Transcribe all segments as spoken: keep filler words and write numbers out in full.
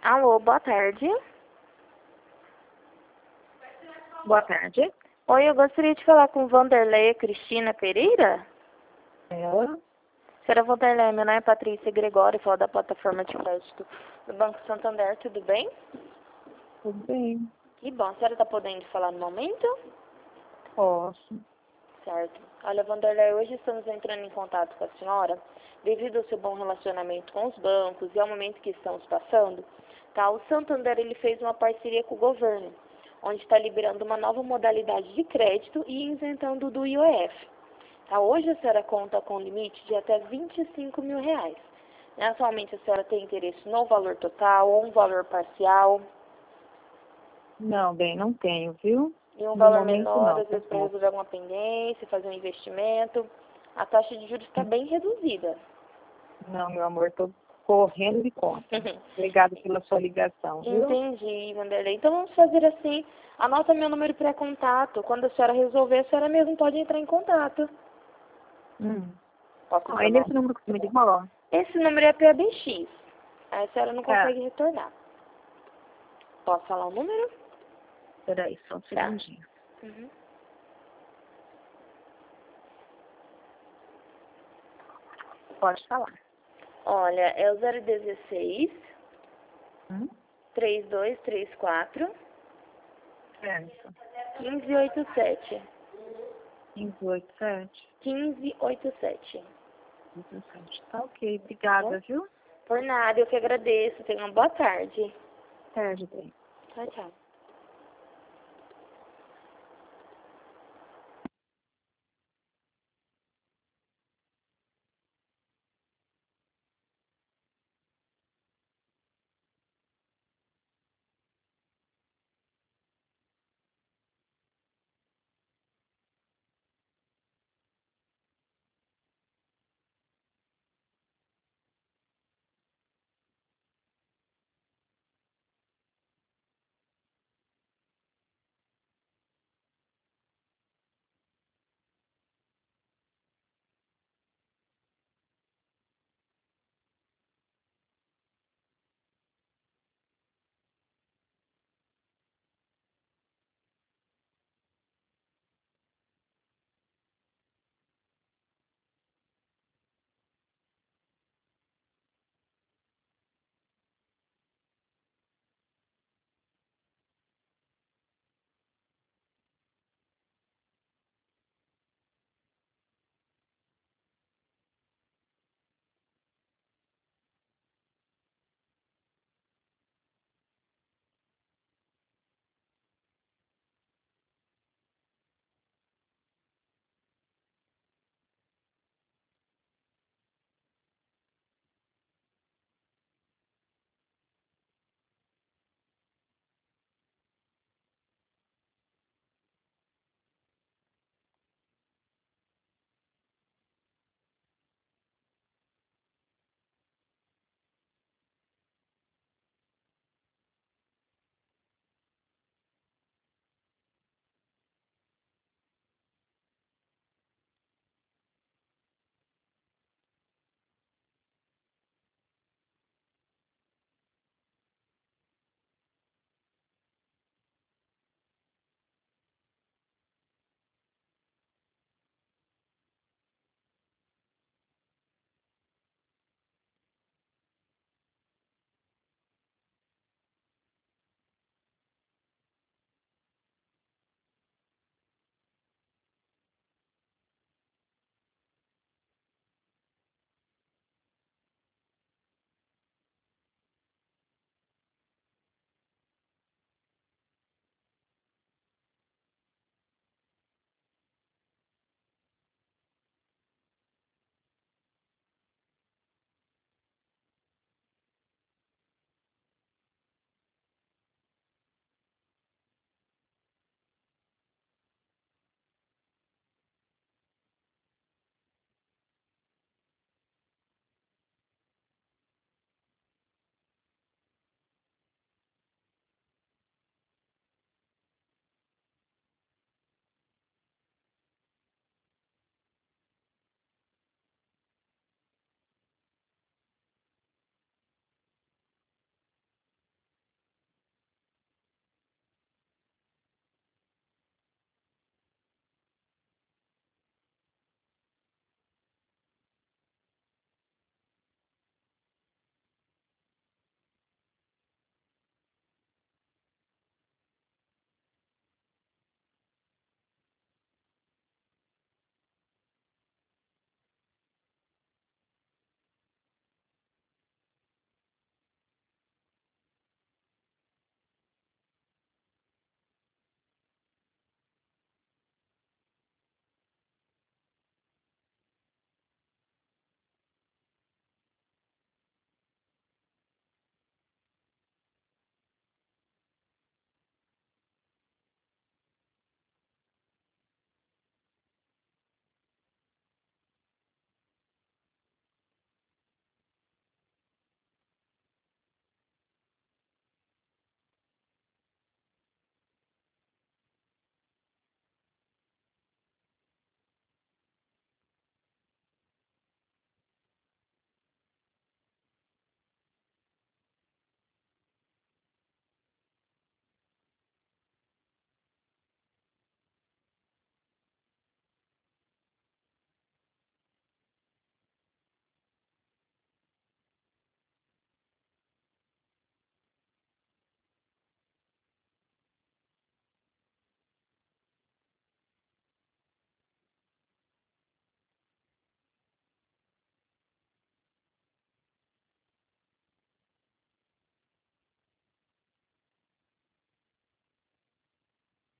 Alô, boa tarde. Boa tarde. Oi, eu gostaria de falar com Vanderleia Cristina Pereira. Ela? Senhora Vanderleia, meu nome é Patrícia Gregório, falo da plataforma de crédito do Banco Santander, tudo bem? Tudo bem. Que bom, a senhora está podendo falar no momento? Posso. Certo. Olha, Vanderleia, hoje estamos entrando em contato com a senhora devido ao seu bom relacionamento com os bancos e ao momento que estamos passando. Tá? O Santander ele fez uma parceria com o governo, onde está liberando uma nova modalidade de crédito e isentando do I O F. Tá? Hoje a senhora conta com limite de até vinte e cinco mil reais. Atualmente a senhora tem interesse no valor total ou um valor parcial? Não, bem, não tenho, viu? E um No valor momento, menor, não. às vezes para resolver alguma pendência, fazer um investimento. A taxa de juros está bem reduzida. Não, meu amor, estou correndo de conta. Obrigada pela sua ligação, viu? Entendi, Vanderlei. Então vamos fazer assim. Anota meu número pré-contato. Quando a senhora resolver, a senhora mesmo pode entrar em contato. Hum. Posso Ah, é informar? nesse número que você me ligou? Esse número é P A B X. Aí a senhora não Tá. consegue retornar. Posso falar o número? Peraí, só um Tá. segundinho. Uhum. Pode falar. Olha, é o zero dezesseis, Hum? três dois três quatro, Certo. quinze oitenta e sete. cinco oito sete. quinze oitenta e sete. dezessete. Tá ok, obrigada, viu? Por nada, eu que agradeço. Tenha uma boa tarde. Tarde, bem. Tchau, tchau.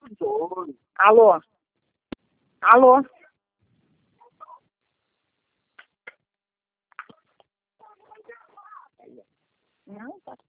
Alô? Alô? Não, tá.